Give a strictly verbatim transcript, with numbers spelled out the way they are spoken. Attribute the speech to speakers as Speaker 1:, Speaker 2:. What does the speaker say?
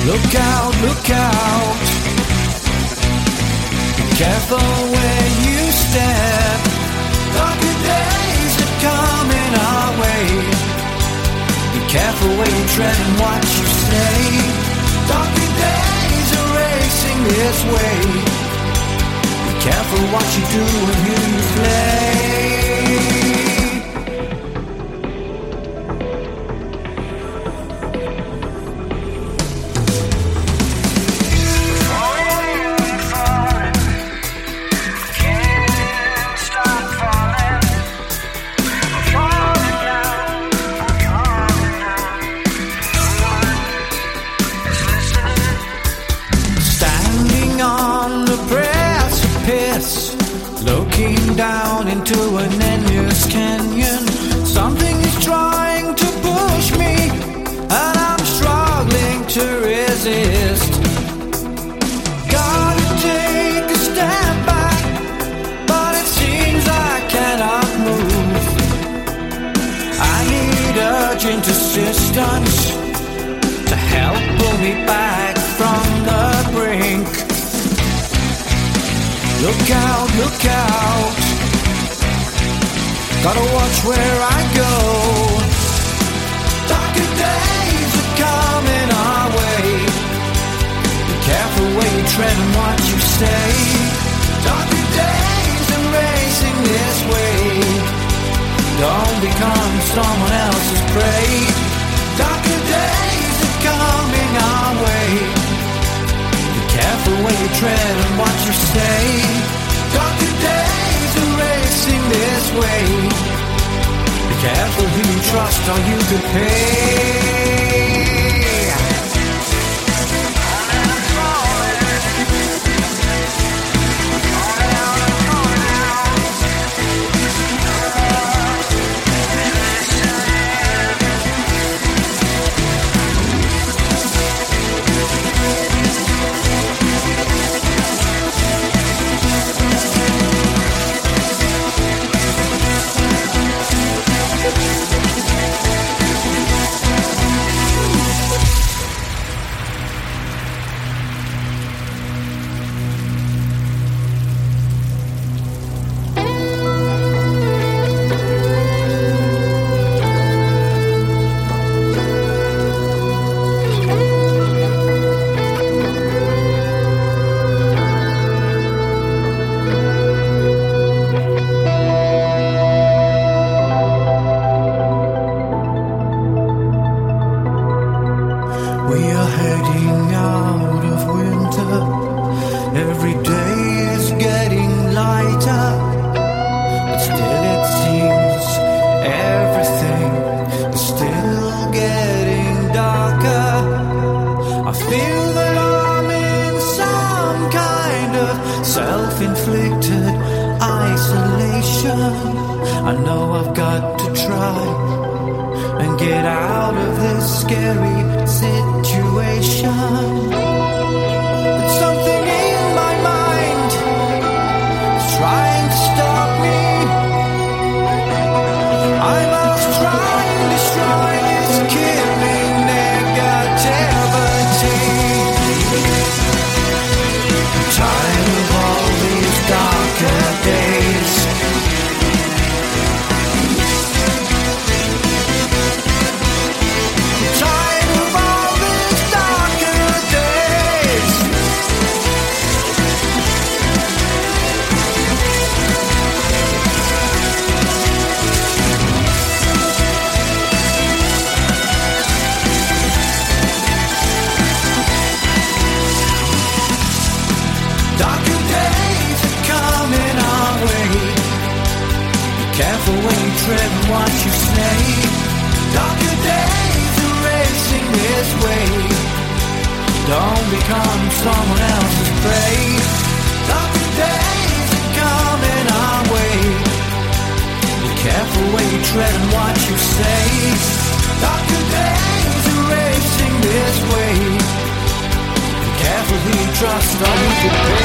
Speaker 1: Look out, look out. Be careful where you step. Darker days are coming our way. Be careful where you tread and what you say. Darker days are racing this way. Be careful what you do and who you play. Down into an endless canyon. Something is trying to push me, and I'm struggling to resist. Gotta take a step back, but it seems I cannot move. I need urgent assistance to help pull me back from the brink. Look out, look out. Gotta watch where I go. Darker days are coming our way. Be careful where you tread and what you say. Darker days are racing this way. Don't become someone else's prey. Darker days are coming our way. Be careful where you tread and what you say. Darker days are racing this way. Be careful who you trust or you could pay. Self-inflicted isolation. I know I've got to try and get out of this scary situation. But something in my mind is trying to stop me. I must try and destroy this killing negativity. Tired of all these darker days. Tired of all these darker days. Darker days are coming our way. Be careful when you tread and what you say. Darker days are racing this way. Don't become someone else's prey. Darker days are coming our way. Be careful when you tread and what you say. Darker days are racing this way. Be careful who you trust or who you pay.